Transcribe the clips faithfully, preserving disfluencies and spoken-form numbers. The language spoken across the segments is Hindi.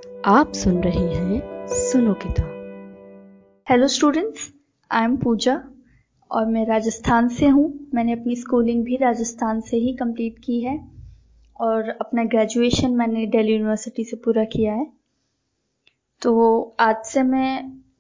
आप सुन रहे हैं सुनो किताब। Hello students, I am Pooja और मैं राजस्थान से हूँ। मैंने अपनी स्कूलिंग भी राजस्थान से ही कंप्लीट की है और अपना ग्रेजुएशन मैंने दिल्ली यूनिवर्सिटी से पूरा किया है। तो आज से मैं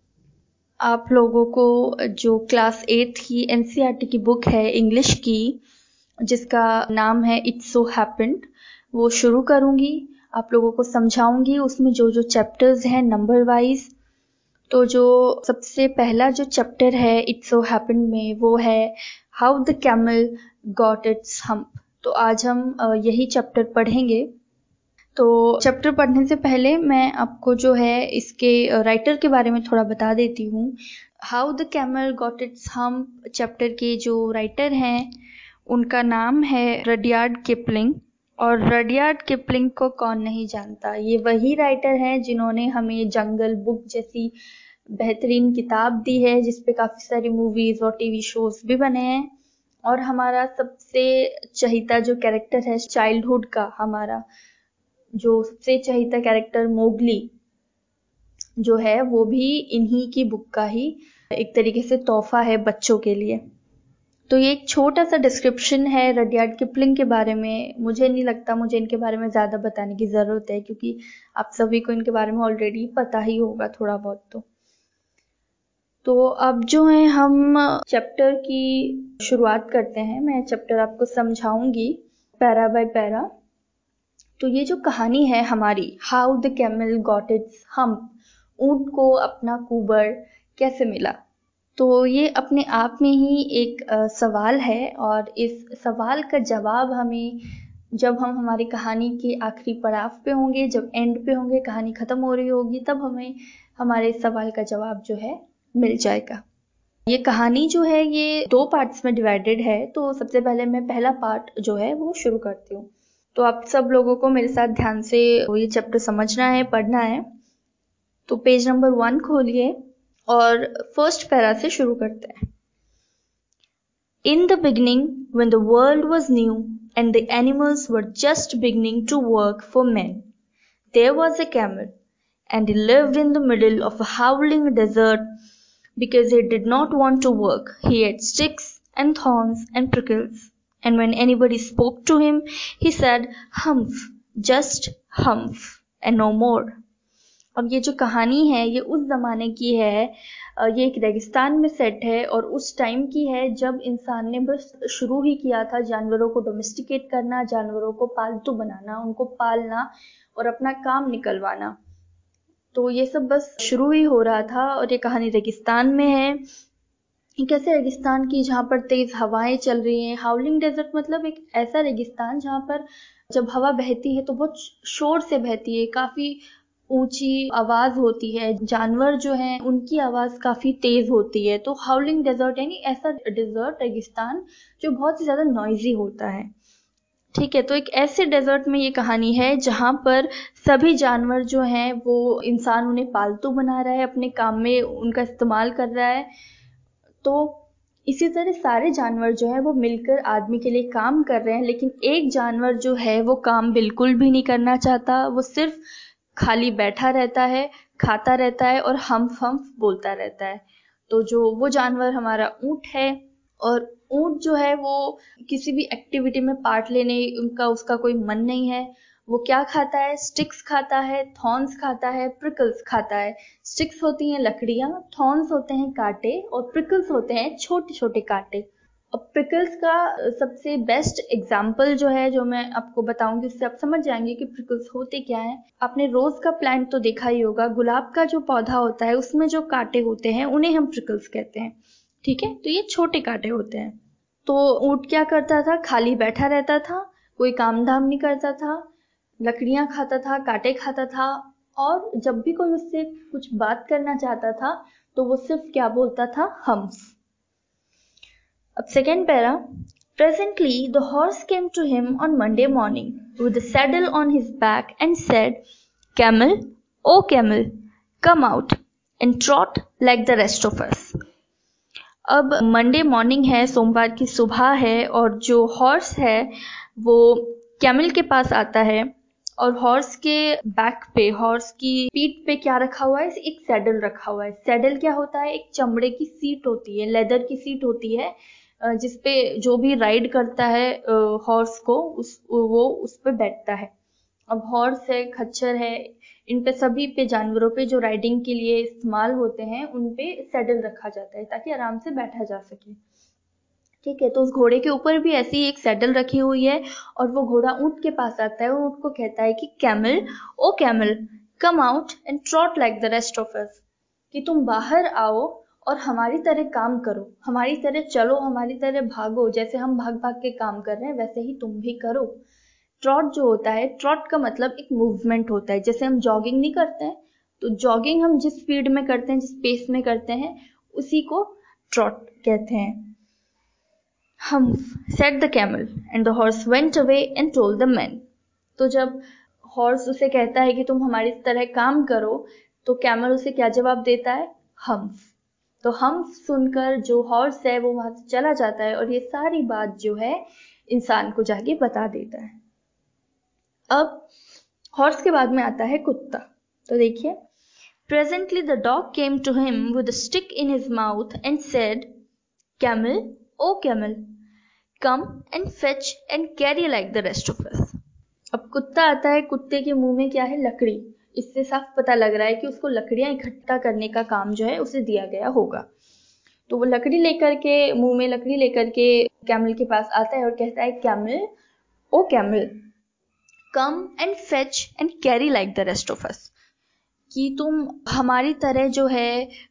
आप लोगों को जो क्लास एट की एनसीईआरटी की बुक है इंग्लिश की, जिसका नाम है इट्स सो हैपेंड, वो शुरू करूँगी। आप लोगों को समझाऊंगी उसमें जो जो चैप्टर्स हैं नंबर वाइज। तो जो सबसे पहला जो चैप्टर है इट्स सो हैपेंड में, वो है how the camel got its hump. तो आज हम यही चैप्टर पढ़ेंगे। तो चैप्टर पढ़ने से पहले मैं आपको जो है इसके राइटर के बारे में थोड़ा बता देती हूँ। How the camel got its hump chapter के जो राइटर हैं उनका नाम है रडयार्ड किपलिंग। और रडयार्ड किपलिंग को कौन नहीं जानता, ये वही राइटर हैं जिन्होंने हमें जंगल बुक जैसी बेहतरीन किताब दी है, जिसपे काफ़ी सारी मूवीज़ और टीवी शोज भी बने हैं। और हमारा सबसे चहीता जो कैरेक्टर है चाइल्डहुड का, हमारा जो सबसे चहीता कैरेक्टर मोगली जो है, वो भी इन्हीं की बुक का ही एक तरीके से तोहफा है बच्चों के लिए। तो ये एक छोटा सा डिस्क्रिप्शन है रडयार्ड किपलिंग के बारे में। मुझे नहीं लगता मुझे इनके बारे में ज़्यादा बताने की ज़रूरत है, क्योंकि आप सभी को इनके बारे में ऑलरेडी पता ही होगा थोड़ा बहुत। तो तो अब जो है हम चैप्टर की शुरुआत करते हैं। मैं चैप्टर आपको समझाऊंगी पैरा बाय पैरा। तो ये जो कहानी है हमारी, how the camel got its hump, ऊंट को अपना कुबर कैसे मिला, तो ये अपने आप में ही एक आ, सवाल है। और इस सवाल का जवाब हमें जब हम हमारी कहानी के आखिरी पड़ाव पे होंगे, जब एंड पे होंगे, कहानी ख़त्म हो रही होगी, तब हमें हमारे इस सवाल का जवाब जो है मिल जाएगा। ये कहानी जो है ये दो पार्ट्स में डिवाइडेड है। तो सबसे पहले मैं पहला पार्ट जो है वो शुरू करती हूँ। तो आप सब लोगों को मेरे साथ ध्यान से ये चैप्टर समझना है, पढ़ना है। तो पेज नंबर वन खोलिए और फर्स्ट पैरा से शुरू करते हैं। In the beginning, when the world was new and the animals were just beginning to work for men, there was a camel, and he lived in the middle of a howling desert because he did not want to work. He ate sticks and thorns and prickles, and when anybody spoke to him, he said, "Humph, just humph, and no more." अब ये जो कहानी है ये उस ज़माने की है, ये एक रेगिस्तान में सेट है और उस टाइम की है जब इंसान ने बस शुरू ही किया था जानवरों को डोमेस्टिकेट करना, जानवरों को पालतू बनाना, उनको पालना और अपना काम निकलवाना। तो ये सब बस शुरू ही हो रहा था और ये कहानी रेगिस्तान में है। एक ऐसे रेगिस्तान की जहाँ पर तेज़ हवाएं चल रही हैं। हाउलिंग डेजर्ट मतलब एक ऐसा रेगिस्तान जहाँ पर जब हवा बहती है तो बहुत शोर से बहती है, काफ़ी ऊंची आवाज होती है, जानवर जो हैं उनकी आवाज काफी तेज होती है। तो हाउलिंग डेजर्ट यानी ऐसा डेजर्ट रेगिस्तान जो बहुत ही ज्यादा नॉइजी होता है। ठीक है, तो एक ऐसे डेजर्ट में ये कहानी है जहाँ पर सभी जानवर जो हैं वो इंसान उन्हें पालतू बना रहा है, अपने काम में उनका इस्तेमाल कर रहा है। तो इसी तरह सारे जानवर जो है वो मिलकर आदमी के लिए काम कर रहे हैं, लेकिन एक जानवर जो है वो काम बिल्कुल भी नहीं करना चाहता। वो सिर्फ खाली बैठा रहता है, खाता रहता है और हम्फ हम्फ बोलता रहता है। तो जो वो जानवर हमारा ऊंट है, और ऊंट जो है वो किसी भी एक्टिविटी में पार्ट लेने उनका उसका कोई मन नहीं है। वो क्या खाता है? स्टिक्स खाता है, थॉर्न्स खाता है, प्रिकल्स खाता है। स्टिक्स होती हैं लकड़ियां, थॉर्न्स होते हैं कांटे और प्रिकल्स होते हैं छोटे छोटे कांटे। अब प्रिकल्स का सबसे बेस्ट एग्जाम्पल जो है जो मैं आपको बताऊंगी, उससे आप समझ जाएंगे कि प्रिकल्स होते क्या हैं। आपने रोज का प्लांट तो देखा ही होगा, गुलाब का जो पौधा होता है उसमें जो कांटे होते हैं उन्हें हम प्रिकल्स कहते हैं। ठीक है, तो ये छोटे कांटे होते हैं। तो ऊंट क्या करता था? खाली बैठा रहता था, कोई काम धाम नहीं करता था, लकड़ियां खाता था, कांटे खाता था, और जब भी कोई उससे कुछ बात करना चाहता था तो वो सिर्फ क्या बोलता था? हम्फ। अब second para. Presently the horse came to him on Monday morning with a saddle on his back and said, "Camel, oh camel, come out and trot like the rest of us." अब मंडे मॉर्निंग है, सोमवार की सुबह है, और जो हॉर्स है वो कैमल के पास आता है और हॉर्स के बैक पे, हॉर्स की पीठ पे क्या रखा हुआ है? एक सैडल रखा हुआ है। सैडल क्या होता है? एक चमड़े की सीट होती है, लेदर की सीट होती है, जिसपे जो भी राइड करता है हॉर्स को उस वो उस पे बैठता है। अब हॉर्स है, खच्चर है, इन पे सभी पे, जानवरों पे जो राइडिंग के लिए इस्तेमाल होते हैं, उन पे सैडल रखा जाता है ताकि आराम से बैठा जा सके। ठीक है, तो उस घोड़े के ऊपर भी ऐसी एक सैडल रखी हुई है और वो घोड़ा ऊंट के पास आता है और ऊंट को कहता है कि camel, O camel, come out and trot like the rest of us, कि तुम बाहर आओ और हमारी तरह काम करो, हमारी तरह चलो, हमारी तरह भागो, जैसे हम भाग भाग के काम कर रहे हैं वैसे ही तुम भी करो। ट्रॉट जो होता है, ट्रॉट का मतलब एक मूवमेंट होता है। जैसे हम जॉगिंग नहीं करते हैं, तो जॉगिंग हम जिस स्पीड में करते हैं, जिस पेस में करते हैं, उसी को ट्रॉट कहते हैं। Humph, said the camel, and the horse went away and told the men. तो जब हॉर्स उसे कहता है कि तुम हमारी तरह काम करो, तो कैमल उसे क्या जवाब देता है? हम्फ। तो हम्फ सुनकर जो हॉर्स है वो वहां से चला जाता है और ये सारी बात जो है इंसान को जाके बता देता है। अब हॉर्स के बाद में आता है कुत्ता। तो देखिए, presently the dog came to him with a stick in his mouth and said, camel, O camel, come and fetch and carry like the rest of us. अब कुत्ता आता है, कुत्ते के मुंह में क्या है? लकड़ी। इससे साफ पता लग रहा है कि उसको लकड़ियां इकट्ठा करने का काम जो है उसे दिया गया होगा। तो वो लकड़ी लेकर के, मुंह में लकड़ी लेकर के कैमल के पास आता है और कहता है, camel, O camel, come and fetch and carry like the rest of us, कि तुम हमारी तरह जो है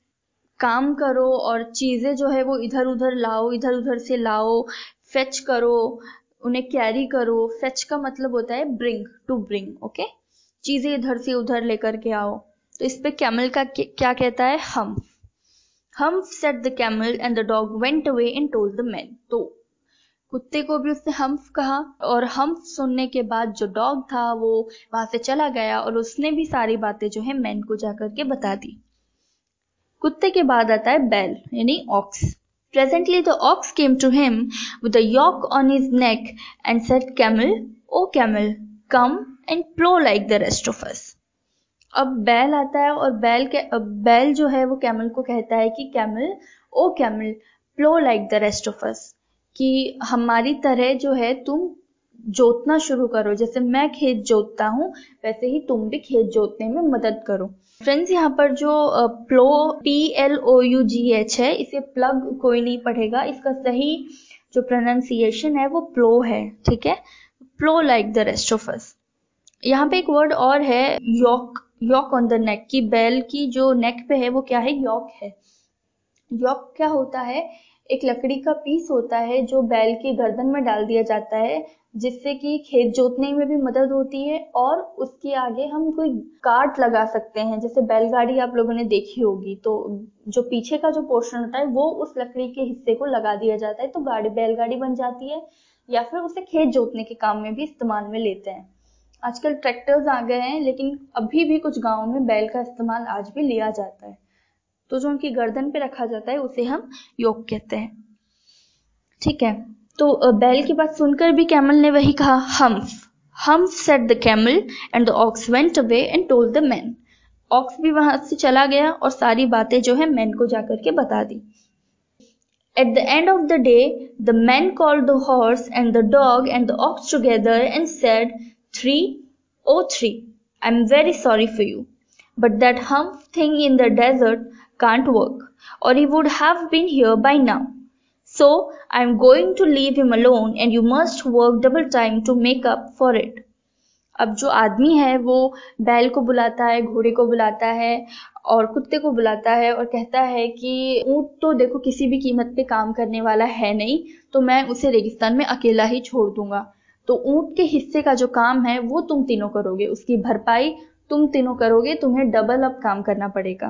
काम करो और चीजें जो है वो इधर उधर लाओ, इधर उधर से लाओ, फेच करो, उन्हें कैरी करो। फेच का मतलब होता है ब्रिंग, टू ब्रिंग, ओके, चीजें इधर से उधर लेकर के आओ। तो इस पे कैमल का क्या कहता है? Humph. Humph said the camel and the dog went away and told the man. तो कुत्ते को भी उसने हम्फ कहा और हम्फ सुनने के बाद जो डॉग था वो वहां से चला गया और उसने भी सारी बातें जो है मैन को जाकर के बता दी। कुत्ते के बाद आता है बैल, यानी ox. Presently the ox came to him with a yoke on his neck and said, Camel, O camel, come and plow like the rest of us. अब बैल आता है और बैल के अब बैल जो है वो कैमल को कहता है कि camel, O camel, plough like the rest of us, कि हमारी तरह जो है तुम जोतना शुरू करो, जैसे मैं खेत जोतता हूँ वैसे ही तुम भी खेत जोतने में मदद करो। फ्रेंड्स, यहाँ पर जो plough, P L O U G H है, इसे प्लग कोई नहीं पढ़ेगा, इसका सही जो प्रोनाउंसिएशन है वो प्लो है। ठीक है, plough like the rest of us. यहाँ पे एक वर्ड और है, yoke, yoke on the neck, की बैल की जो नेक पे है वो क्या है? यॉक है। यॉक क्या होता है? एक लकड़ी का पीस होता है जो बैल की गर्दन में डाल दिया जाता है, जिससे कि खेत जोतने में भी मदद होती है और उसके आगे हम कोई कार्ट लगा सकते हैं। जैसे बैलगाड़ी आप लोगों ने देखी होगी, तो जो पीछे का जो पोर्शन होता है वो उस लकड़ी के हिस्से को लगा दिया जाता है, तो गाड़ी बैलगाड़ी बन जाती है, या फिर उसे खेत जोतने के काम में भी इस्तेमाल में लेते हैं। आजकल ट्रैक्टर्स आ गए हैं, लेकिन अभी भी कुछ गाँव में बैल का इस्तेमाल आज भी लिया जाता है। तो जो उनकी गर्दन पे रखा जाता है उसे हम योक कहते हैं। ठीक है, तो बैल की बात सुनकर भी कैमल ने वही कहा, humph. Humph said the camel and the ox went away and told the man. Ox भी वहां से चला गया और सारी बातें जो है मैन को जाकर के बता दी। At the end of the day, the man called the horse and the dog and the ox together and said, Three, oh three, I'm very sorry for you, but that humph thing in the desert can't work, or he would have been here by now. So I'm going to leave him alone and you must work double time to make up for it. अब जो आदमी है वो बैल को बुलाता है, घोड़े को बुलाता है और कुत्ते को बुलाता है और कहता है कि ऊंट तो देखो किसी भी कीमत पे काम करने वाला है नहीं, तो मैं उसे रेगिस्तान में अकेला ही छोड़ दूंगा। तो ऊंट के हिस्से का जो काम है वो तुम तीनों करोगे, उसकी भरपाई तुम तीनों करोगे, तुम्हें डबल अप काम करना पड़ेगा।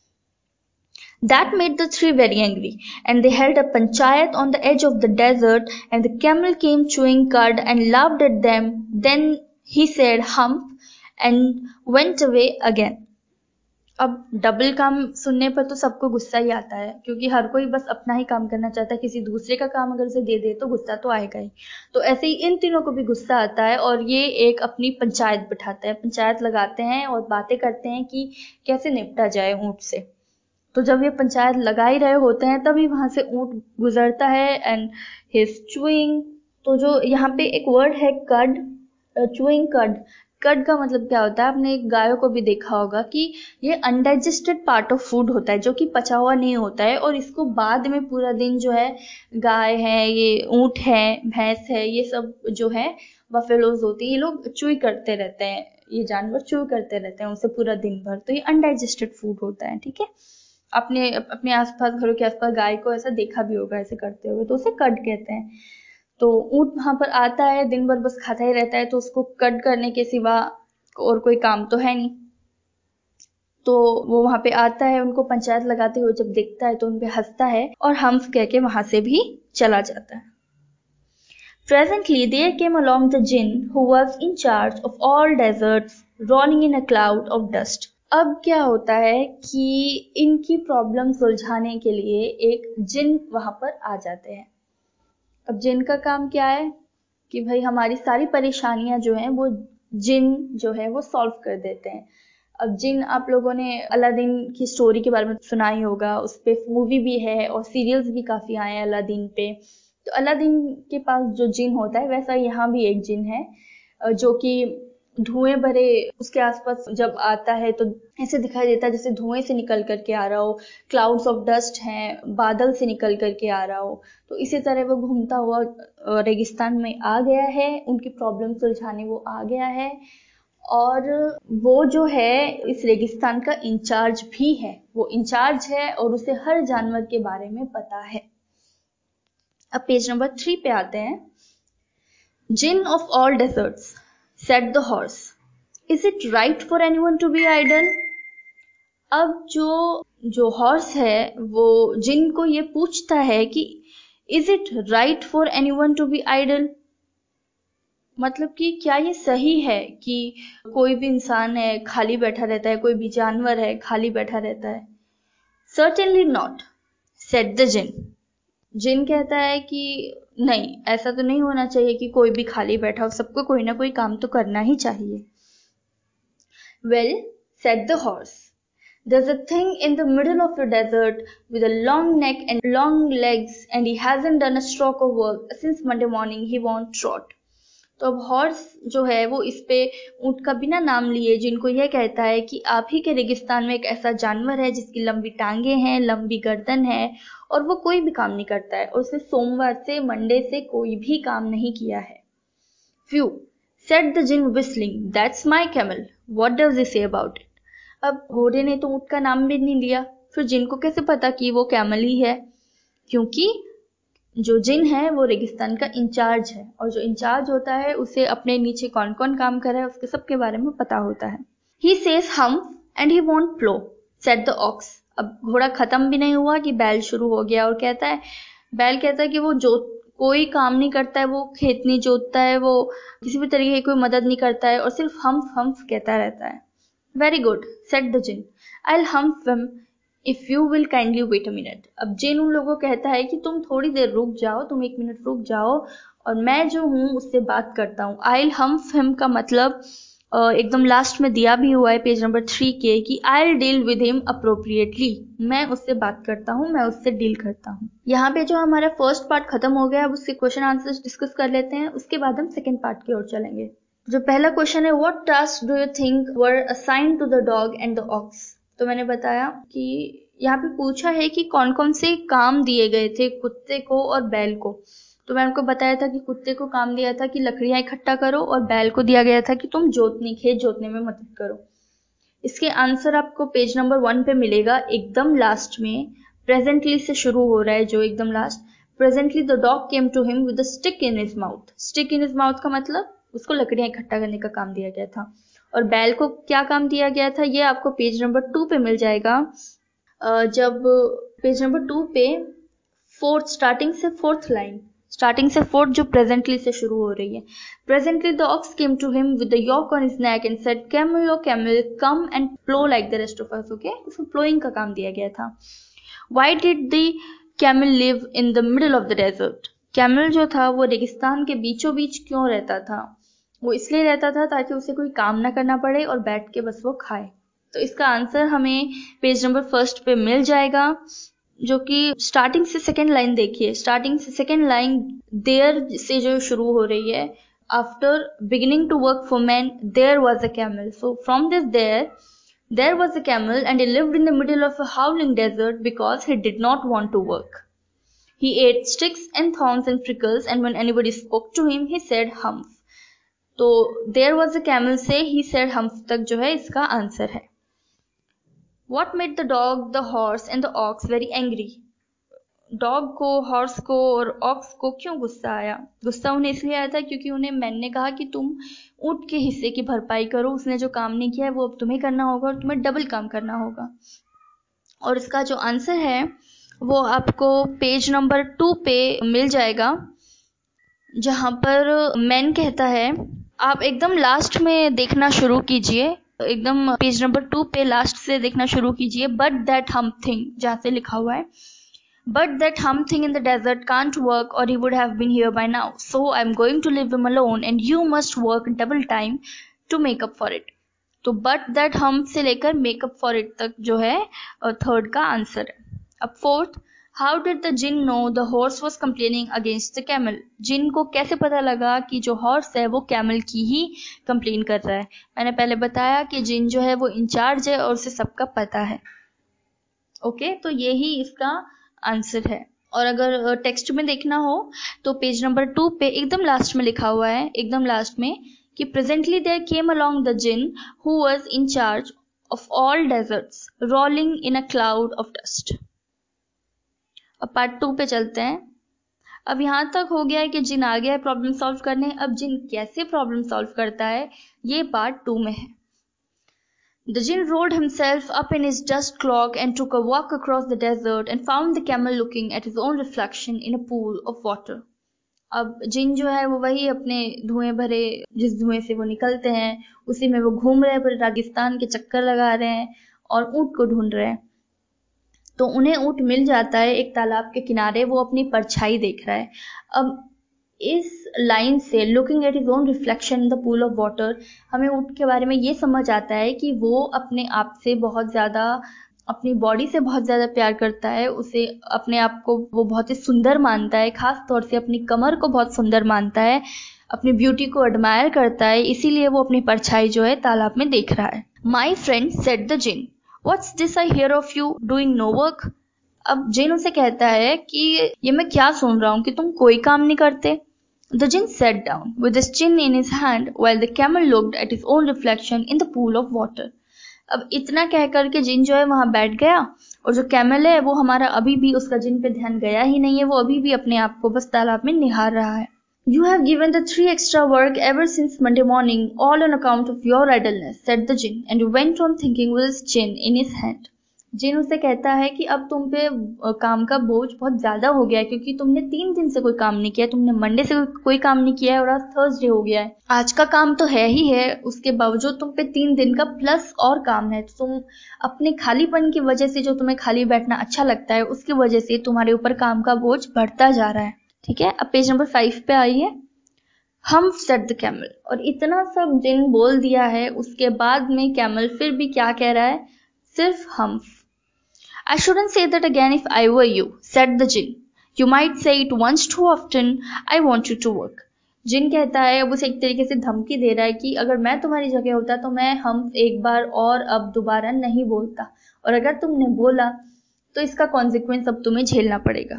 That made the three very angry, and they held a panchayat on the edge of the desert, and the camel came chewing cud and laughed at them. Then he said, Hump, and went away again. अब डबल काम सुनने पर तो सबको गुस्सा ही आता है, क्योंकि हर कोई बस अपना ही काम करना चाहता है, किसी दूसरे का काम अगर उसे दे दे तो गुस्सा तो आएगा ही। तो ऐसे ही इन तीनों को भी गुस्सा आता है और ये एक अपनी पंचायत बिठाते हैं, पंचायत लगाते हैं और बातें करते हैं कि कैसे निपटा जाए ऊँट से। तो जब ये पंचायत लगा ही रहे होते हैं तभी वहां से ऊँट गुजरता है एंड हिज चूइंग। तो जो यहाँ पे एक वर्ड है कड, चूइंग कड। कड का मतलब क्या होता है, आपने गायों को भी देखा होगा कि ये अनडाइजेस्टेड पार्ट ऑफ फूड होता है, जो कि पचा हुआ नहीं होता है, और इसको बाद में पूरा दिन जो है गाय है, ये ऊँट है, भैंस है, ये सब जो है बफेलोज होती है, ये लोग चूई करते रहते हैं, ये जानवर चूई करते रहते हैं उसे पूरा दिन भर। तो ये अनडाइजेस्टेड फूड होता है, ठीक है। अपने अपने आसपास, घरों के आसपास गाय को ऐसा देखा भी होगा ऐसे करते हुए, तो उसे कड कहते हैं। तो ऊँट वहां पर आता है, दिन भर बस खाता ही रहता है, तो उसको कड करने के सिवा और कोई काम तो है नहीं। तो वो वहां पे आता है, उनको पंचायत लगाते हुए जब देखता है तो उन पे हंसता है और हम्फ कह के वहां से भी चला जाता है। Presently there came along the jinn who was in charge of all deserts, rolling in a cloud of dust. अब क्या होता है कि इनकी प्रॉब्लम सुलझाने के लिए एक जिन वहां पर आ जाते हैं। अब जिन का काम क्या है कि भाई हमारी सारी परेशानियां जो हैं वो जिन जो है वो सॉल्व कर देते हैं। अब जिन, आप लोगों ने अलादीन की स्टोरी के बारे में सुना ही होगा, उस पे मूवी भी है और सीरियल्स भी काफी आए हैं अलादीन पे। तो अलादीन के पास जो जिन होता है वैसा यहाँ भी एक जिन है, जो कि धुएं भरे उसके आसपास जब आता है तो ऐसे दिखाई देता है जैसे धुएं से निकल करके आ रहा हो, क्लाउड्स ऑफ डस्ट हैं, बादल से निकल करके आ रहा हो। तो इसी तरह वो घूमता हुआ रेगिस्तान में आ गया है, उनकी प्रॉब्लम सुलझाने वो आ गया है, और वो जो है इस रेगिस्तान का इंचार्ज भी है। वो इंचार्ज है और उसे हर जानवर के बारे में पता है। अब पेज नंबर थ्री पे आते हैं। Djinn of all deserts said the horse, is it right for anyone to be idle? अब जो जो हॉर्स है वो जिन को ये पूछता है कि is it right for anyone to be idle? मतलब कि क्या ये सही है कि कोई भी इंसान है खाली बैठा रहता है, कोई भी जानवर है खाली बैठा रहता है? Certainly not, said the jinn. जिन कहता है कि नहीं, ऐसा तो नहीं होना चाहिए कि कोई भी खाली बैठा हो, सबको कोई ना कोई काम तो करना ही चाहिए। Well, said the horse, there's a thing in the middle of the desert with a long neck and long legs, and he hasn't done a stroke of work since Monday morning. He won't trot. तो अब हॉर्स जो है वो इस पे ऊँट का बिना नाम लिए जिनको यह कहता है कि आप ही के रेगिस्तान में एक ऐसा जानवर है जिसकी लंबी टांगे हैं, लंबी गर्दन है, और वो कोई भी काम नहीं करता है, और उसने सोमवार से मंडे से कोई भी काम नहीं किया है। Phew, said the jinn whistling, that's my camel. What does he say about it? अब घोड़े ने तो ऊँट का नाम भी नहीं लिया, फिर जिन को कैसे पता कि वो कैमल ही है? क्योंकि जो जिन है वो रेगिस्तान का इंचार्ज है, और जो इंचार्ज होता है उसे अपने नीचे कौन कौन काम कर रहा है उसके सबके बारे में पता होता है। He says humph and he won't plow, said the ox. अब घोड़ा खत्म भी नहीं हुआ कि बैल शुरू हो गया, और कहता है, बैल कहता है कि वो जो कोई काम नहीं करता है, वो खेत नहीं जोतता है, वो किसी भी तरीके की कोई मदद नहीं करता है, और सिर्फ हम्फ हम्फ कहता रहता है। Very good, said the jinn. I'll humph him if you will kindly wait a minute. अब जिन उन लोगों को कहता है कि तुम थोड़ी देर रुक जाओ, तुम एक मिनट रुक जाओ, और मैं जो हूँ उससे बात करता हूँ। I'll humph him का मतलब एकदम लास्ट में दिया भी हुआ है पेज नंबर थ्री के कि I'll deal with him appropriately. मैं उससे बात करता हूँ, मैं उससे डील करता हूँ। यहाँ पे जो हमारा फर्स्ट पार्ट खत्म हो गया, अब उसके क्वेश्चन आंसर्स डिस्कस कर लेते हैं, उसके बाद हम सेकेंड पार्ट की ओर चलेंगे। जो पहला क्वेश्चन है, what task do you think were assigned to the dog and the ox? तो मैंने बताया कि यहाँ पे पूछा है कि कौन कौन से काम दिए गए थे कुत्ते को और बैल को। तो मैंने आपको बताया था कि कुत्ते को काम दिया था कि लकड़ियां इकट्ठा करो, और बैल को दिया गया था कि तुम जोतने खेत जोतने में मदद करो। इसके आंसर आपको पेज नंबर वन पे मिलेगा, एकदम लास्ट में प्रेजेंटली से शुरू हो रहा है, जो एकदम last. Presently the dog came to him with a stick in his mouth. Stick in his mouth का मतलब उसको लकड़ियां इकट्ठा करने का काम दिया गया था। और बैल को क्या काम दिया गया था, ये आपको पेज नंबर टू पे मिल जाएगा। जब पेज नंबर टू पे फोर्थ, स्टार्टिंग से फोर्थ लाइन, स्टार्टिंग से फोर्थ जो प्रेजेंटली से शुरू हो रही है. Presently the ox came to him with the yoke on his neck and said, camel O camel come and plough like the rest of us. Okay, उसको प्लोइंग का काम दिया गया था. Why did the camel live in the middle of the desert. Camel जो था वो रेगिस्तान के बीचों बीच क्यों रहता था? वो इसलिए रहता था ताकि उसे कोई काम ना करना पड़े और बैठ के बस वो खाए. तो इसका आंसर हमें पेज नंबर फर्स्ट पे मिल जाएगा, जो कि स्टार्टिंग से सेकेंड लाइन देखिए. स्टार्टिंग से सेकेंड लाइन देयर से जो शुरू हो रही है. After beginning to work for man there was a camel. So from this there there was a camel and he lived in the middle of a howling desert because he did not want to work. He ate sticks and thorns and prickles, and when anybody spoke to him, he said humph. तो there was a camel से he said humph तक जो है इसका आंसर है. What made the dog, the horse and the ox very angry? Dog को, हॉर्स को और ऑक्स को क्यों गुस्सा आया? गुस्सा उन्हें इसलिए आया था क्योंकि उन्हें मैन ने कहा कि तुम ऊंट के हिस्से की भरपाई करो, उसने जो काम नहीं किया है वो अब तुम्हें करना होगा और तुम्हें डबल काम करना होगा. और इसका जो आंसर है वो आपको पेज नंबर टू पे मिल जाएगा, जहां पर मैन कहता है. आप एकदम लास्ट में देखना शुरू कीजिए, एकदम पेज नंबर टू पे लास्ट से देखना शुरू कीजिए. बट दैट हम थिंग, जहां से लिखा हुआ है but that humph thing in the desert can't work or he would have been here by now, so I am going to leave him alone and you must work double time to make up for it. तो बट दैट हम से लेकर मेक अप फॉर इट तक जो है थर्ड का आंसर है. अब fourth, how did the djinn know the horse was complaining against the camel. Djinn को कैसे पता लगा कि जो हॉर्स है वो कैमल की ही कंप्लेन कर रहा है? मैंने पहले बताया कि जिन जो है वो इंचार्ज है और उसे सबका पता है. ओके okay, तो ये ही इसका आंसर है. और अगर टेक्स्ट में देखना हो तो पेज नंबर टू पे एकदम लास्ट में लिखा हुआ है, एकदम लास्ट में, कि presently there came along the djinn who was in charge of all deserts rolling in a cloud of dust. अब पार्ट टू पे चलते हैं. अब यहां तक हो गया है कि जिन आ गया है प्रॉब्लम सॉल्व करने. अब जिन कैसे प्रॉब्लम सॉल्व करता है ये पार्ट टू में है. The jinn rolled himself up in his dust cloak and took a walk across the desert and found the camel looking at his own reflection in a pool of water. अब जिन जो है वो वही अपने धुएं भरे, जिस धुएं से वो निकलते हैं उसी में वो घूम रहे हैं, पूरे रेगिस्तान के चक्कर लगा रहे हैं और ऊंट को ढूंढ रहे हैं. तो उन्हें ऊंट मिल जाता है एक तालाब के किनारे, वो अपनी परछाई देख रहा है. अब इस लाइन से looking at his own reflection in the pool of water हमें ऊंट के बारे में ये समझ आता है कि वो अपने आप से बहुत ज़्यादा, अपनी बॉडी से बहुत ज़्यादा प्यार करता है. उसे अपने आप को वो बहुत ही सुंदर मानता है, खास तौर से अपनी कमर को बहुत सुंदर मानता है, अपनी ब्यूटी को एडमायर करता है. इसीलिए वो अपनी परछाई जो है तालाब में देख रहा है. My friend said the djinn, what's this I hear of you doing no work. अब जिन उसे कहता है कि ये मैं क्या सुन रहा हूँ कि तुम कोई काम नहीं करते. The jinn sat down with his chin in his hand while the camel looked at his own reflection in the pool of water. अब इतना कह करके जिन जो है वहां बैठ गया और जो कैमल है वो हमारा अभी भी उसका जिन पे ध्यान गया ही नहीं है, वो अभी भी अपने आप को बस तालाब में निहार रहा है. You have given the three extra work ever since Monday morning, all on account of your idleness, said the jinn, and he went on thinking with his chin in his hand. जिन उसे कहता है कि अब तुम पे काम का बोझ बहुत ज्यादा हो गया है क्योंकि तुमने तीन दिन से कोई काम नहीं किया, तुमने मंडे से कोई काम नहीं किया है और आज थर्सडे हो गया है. आज का काम तो है ही है, उसके बावजूद तुम पे तीन दिन का प्लस और काम है. तो तुम अपने खालीपन की वजह से, जो तुम्हें खाली बैठना अच्छा लगता है, उसकी वजह से तुम्हारे ऊपर काम का बोझ बढ़ता जा रहा है. ठीक है, अब पेज नंबर फाइव पे आइए. हम सेड द कैमल, और इतना सब जिन बोल दिया है उसके बाद में कैमल फिर भी क्या कह रहा है? सिर्फ हम. I shouldn't say that again if I were you, said the jinn. You might say it once too often. I want you to work. जिन कहता है, अब उसे एक तरीके से धमकी दे रहा है कि अगर मैं तुम्हारी जगह होता तो मैं हम एक बार और अब दोबारा नहीं बोलता, और अगर तुमने बोला तो इसका कॉन्सिक्वेंस अब तुम्हें झेलना पड़ेगा.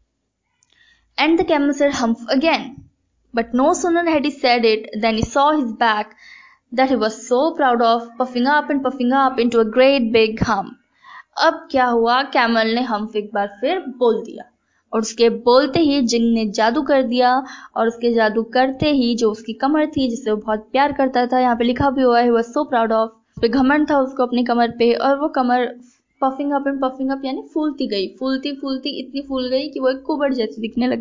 And the camel said humph again. But no sooner had he said it than he saw his back that he was so proud of, puffing up and puffing up into a great big hump. अब क्या हुआ? कैमल ने हम्फ एक बार फिर बोल दिया और उसके बोलते ही जिन ने जादू कर दिया, और उसके जादू करते ही जो उसकी कमर थी जिससे वो बहुत प्यार करता था, यहाँ पे लिखा भी हुआ है, he was so proud of, पे घमंड था उसको अपनी कमर पे, और वो कमर puffing up and puffing up यानी फूलती गई, फूलती फूलती इतनी फूल गई कि वो एक कुबड़ जैसी दिखने लग गई.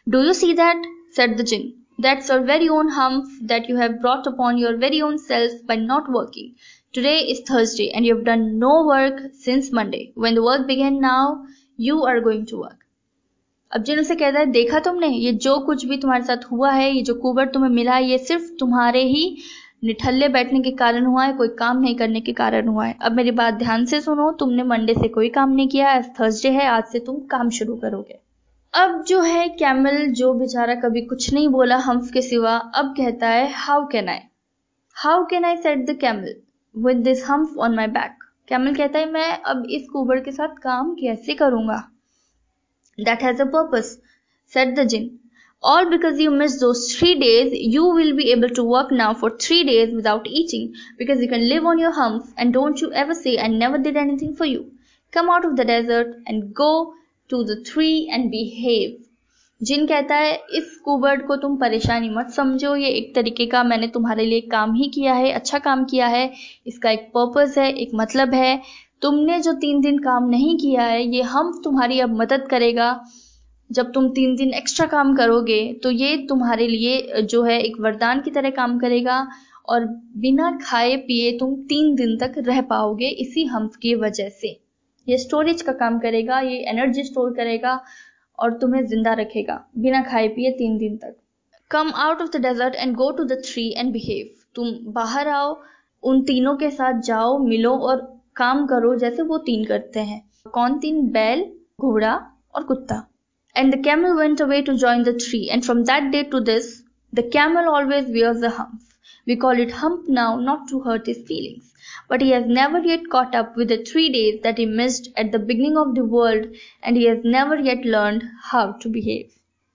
Do you see that? Said the jinn. That's your very own hump that you have brought upon your very own self by not working. Today is Thursday and you have done no work since Monday. When the work began now, you are going to work. अब जिन उसे कहता है, देखा तुमने, ये जो कुछ भी तुम्हारे साथ हुआ है, ये जो कुबड़ तुम्हें मिला है, ये सिर्फ तुम्हारे ही निठल्ले बैठने के कारण हुआ है, कोई काम नहीं करने के कारण हुआ है. अब मेरी बात ध्यान से सुनो, तुमने मंडे से कोई काम नहीं किया, आज थर्सडे है, आज से तुम काम शुरू करोगे. अब जो है कैमल, जो बेचारा कभी कुछ नहीं बोला हम्फ के सिवा, अब कहता है, how can I how can I said the camel with this humph on my back. Camel कहता है, मैं अब इस कुबड़ के साथ काम कैसे करूंगा. That has a purpose, said the djinn. All because you missed those three days, you will be able to work now for three days without eating, because you can live on your hump, and don't you ever say I never did anything for you. Come out of the desert and go to the tree and behave. Djinn कहता है, इस कुबड़ को तुम परेशानी मत समझो, ये एक तरीके का मैंने तुम्हारे लिए काम ही किया है, अच्छा काम किया है, इसका एक पर्पस है, एक मतलब है. तुमने जो तीन दिन काम नहीं किया है, ये हम तुम्हारी अब मदद करेगा. जब तुम तीन दिन एक्स्ट्रा काम करोगे तो ये तुम्हारे लिए जो है एक वरदान की तरह काम करेगा, और बिना खाए पिए तुम तीन दिन तक रह पाओगे इसी हम्फ की वजह से. ये स्टोरेज का काम करेगा, ये एनर्जी स्टोर करेगा और तुम्हें जिंदा रखेगा बिना खाए पिए तीन दिन तक. Come out of the desert and go to the tree and behave. तुम बाहर आओ, उन तीनों के साथ जाओ, मिलो और काम करो जैसे वो तीन करते हैं. कौन तीन? बैल, घोड़ा और कुत्ता. And the camel went away to join the tree, and from that day to this, the camel always wears a hump. We call it hump now, not to hurt his feelings, but he has never yet caught up with the three days that he missed at the beginning of the world, and he has never yet learned how to behave.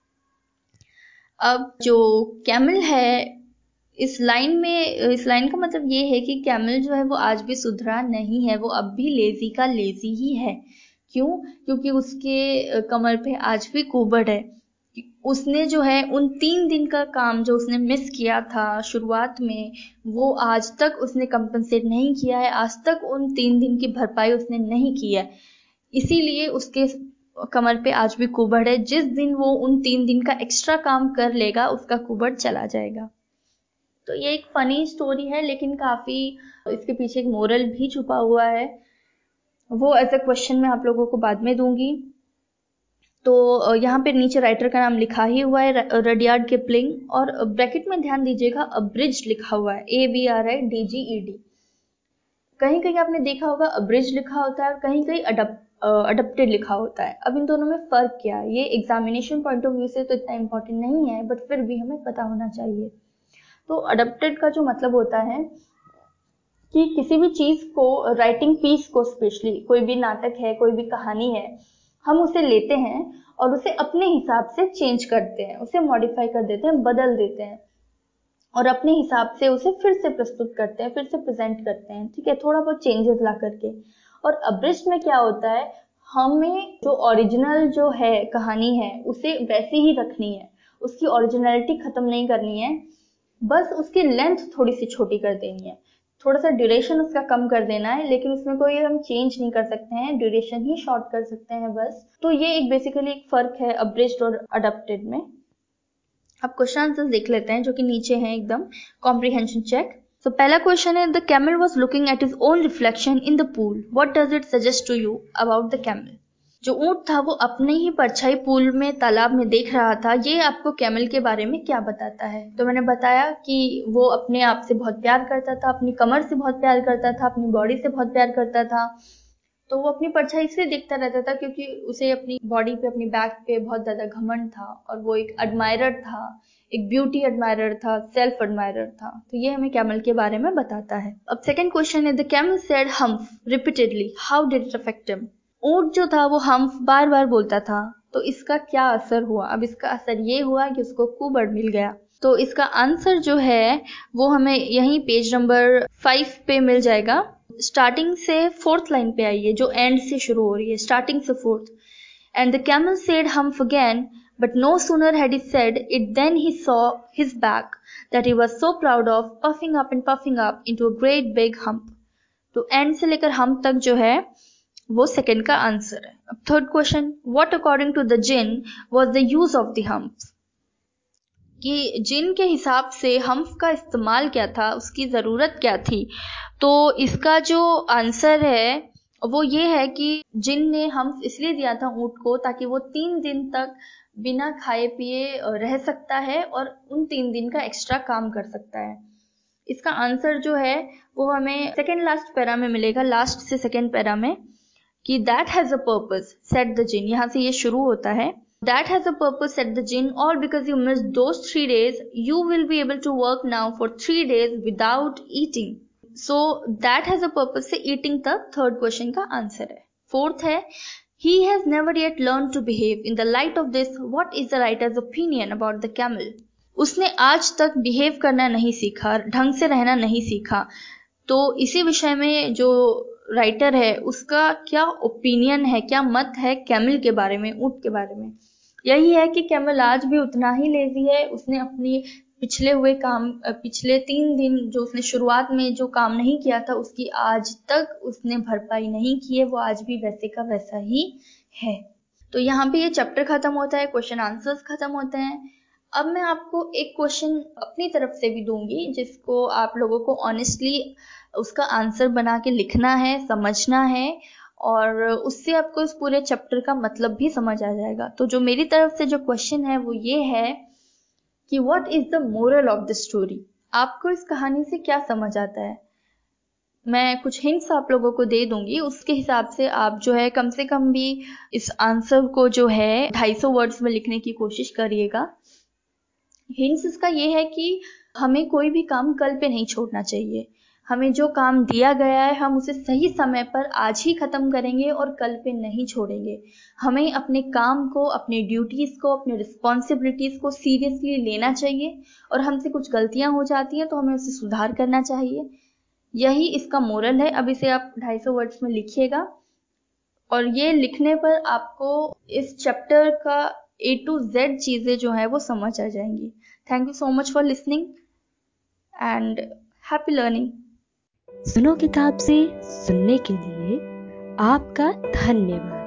अब जो कैमल है, इस लाइन में, इस लाइन का मतलब ये है कि कैमल जो है वो आज भी सुधरा नहीं है, वो अब भी लेजी का लेजी ही है. क्यों? क्योंकि उसके कमर पे आज भी कुबड़ है. उसने जो है उन तीन दिन का काम जो उसने मिस किया था शुरुआत में, वो आज तक उसने कंपनसेट नहीं किया है, आज तक उन तीन दिन की भरपाई उसने नहीं की है. इसीलिए उसके कमर पे आज भी कुबड़ है. जिस दिन वो उन तीन दिन का एक्स्ट्रा काम कर लेगा, उसका कुबड़ चला जाएगा. तो ये एक फनी स्टोरी है, लेकिन काफी इसके पीछे एक मोरल भी छुपा हुआ है. वो एज अ क्वेश्चन मैं आप लोगों को बाद में दूंगी. तो यहाँ पे नीचे राइटर का नाम लिखा ही हुआ है, रडियार्ड किपलिंग, और ब्रैकेट में ध्यान दीजिएगा अब्रिज लिखा हुआ है, A B R I D G E D. कहीं कहीं आपने देखा होगा अब्रिज लिखा होता है और कहीं कहीं अडप्टेड लिखा होता है. अब इन दोनों में फर्क क्या है? ये एग्जामिनेशन पॉइंट ऑफ व्यू से तो इतना इंपॉर्टेंट नहीं है, बट फिर भी हमें पता होना चाहिए. तो अडप्टेड का जो मतलब होता है कि किसी भी चीज को, राइटिंग पीस को, स्पेशली कोई भी नाटक है, कोई भी कहानी है, हम उसे लेते हैं और उसे अपने हिसाब से चेंज करते हैं, उसे मॉडिफाई कर देते हैं, बदल देते हैं और अपने हिसाब से उसे फिर से प्रस्तुत करते हैं, फिर से प्रेजेंट करते हैं. ठीक है, थोड़ा बहुत चेंजेस ला करके. और अब्रिज्ड में क्या होता है, हमें जो ओरिजिनल जो है कहानी है उसे वैसी ही रखनी है, उसकी ओरिजिनलिटी खत्म नहीं करनी है, बस उसकी लेंथ थोड़ी सी छोटी कर देनी है, थोड़ा सा ड्यूरेशन उसका कम कर देना है, लेकिन उसमें कोई हम चेंज नहीं कर सकते हैं, ड्यूरेशन ही शॉर्ट कर सकते हैं बस. तो ये एक बेसिकली एक फर्क है अब्रिज्ड और अडप्टेड में. अब क्वेश्चन आंसर्स देख लेते हैं जो कि नीचे हैं एकदम. Comprehension check. सो पहला क्वेश्चन है, the camel was looking at his own reflection in the pool, what does it suggest to you about the camel. जो ऊंट था वो अपने ही परछाई पूल में, तालाब में देख रहा था. ये आपको कैमल के बारे में क्या बताता है? तो मैंने बताया कि वो अपने आप से बहुत प्यार करता था, अपनी कमर से बहुत प्यार करता था, अपनी बॉडी से बहुत प्यार करता था. तो वो अपनी परछाई इसलिए देखता रहता था क्योंकि उसे अपनी बॉडी पे, अपनी बैक पे बहुत ज्यादा घमंड था, और वो एक एडमायरर था, एक ब्यूटी एडमायरर था, सेल्फ एडमायरर था. तो ये हमें कैमल के बारे में बताता है. अब सेकंड क्वेश्चन है, the camel said humph repeatedly, how did it affect him. ऊंट जो था वो हम्फ बार बार बोलता था, तो इसका क्या असर हुआ? अब इसका असर ये हुआ कि उसको कुबड़ मिल गया. तो इसका आंसर जो है वो हमें यहीं पेज नंबर फाइव पे मिल जाएगा. स्टार्टिंग से फोर्थ लाइन पे आइए, जो एंड से शुरू हो रही है, स्टार्टिंग से fourth. And the camel said humph again, but no sooner had he said it than he saw his back that he was so proud of, puffing up and puffing up into a great big hump. तो एंड से लेकर हम तक जो है वो सेकंड का आंसर है। अब third question, what according to the djinn was the use of the humph, कि जिन के हिसाब से हम्फ का इस्तेमाल क्या था, उसकी ज़रूरत क्या थी। तो इसका जो आंसर है वो ये है कि जिन ने हम्फ इसलिए दिया था ऊँट को ताकि वो तीन दिन तक बिना खाए पिए रह सकता है और उन तीन दिन का एक्स्ट्रा काम कर सकता है। इसका आंसर जो है वो हमें सेकेंड लास्ट पैरा में मिलेगा, लास्ट से सेकेंड पैरा में, कि that has a purpose said the djinn, यहाँ से ये शुरू होता है, that has a purpose said the jinn, all because you missed those three days you will be able to work now for three days without eating. So that has a purpose से eating तक थर्ड क्वेश्चन का आंसर है। फोर्थ है, he has never yet learned to behave in the light of this what is the writer's opinion about the camel. उसने आज तक बिहेव करना नहीं सीखा, ढंग से रहना नहीं सीखा, तो इसी विषय में जो राइटर है उसका क्या ओपिनियन है, क्या मत है कैमल के बारे में, ऊँट के बारे में। यही है कि कैमल आज भी उतना ही लेजी है, उसने अपनी पिछले हुए काम, पिछले तीन दिन जो उसने शुरुआत में जो काम नहीं किया था उसकी आज तक उसने भरपाई नहीं की है, वो आज भी वैसे का वैसा ही है। तो यहाँ पे ये चैप्टर खत्म होता है, क्वेश्चन आंसर्स खत्म होते हैं। अब मैं आपको एक क्वेश्चन अपनी तरफ से भी दूंगी जिसको आप लोगों को ऑनेस्टली उसका आंसर बना के लिखना है, समझना है, और उससे आपको इस पूरे चैप्टर का मतलब भी समझ आ जाएगा। तो जो मेरी तरफ से जो क्वेश्चन है वो ये है कि what is the moral of the story, आपको इस कहानी से क्या समझ आता है। मैं कुछ हिंट्स आप लोगों को दे दूंगी, उसके हिसाब से आप जो है कम से कम भी इस आंसर को जो है ढाई सौ वर्ड्स में लिखने की कोशिश करिएगा। हिंट्स इसका ये है कि हमें कोई भी काम कल पे नहीं छोड़ना चाहिए, हमें जो काम दिया गया है हम उसे सही समय पर आज ही खत्म करेंगे और कल पे नहीं छोड़ेंगे। हमें अपने काम को, अपने ड्यूटीज को, अपने रिस्पॉन्सिबिलिटीज को सीरियसली लेना चाहिए, और हमसे कुछ गलतियां हो जाती हैं तो हमें उसे सुधार करना चाहिए। यही इसका मोरल है। अब इसे आप ढाई सौ वर्ड्स में लिखिएगा, और ये लिखने पर आपको इस चैप्टर का ए टू जेड चीजें जो है वो समझ आ जाएंगी। Thank you so much for listening and happy learning. सुनो किताब से सुनने के लिए आपका धन्यवाद।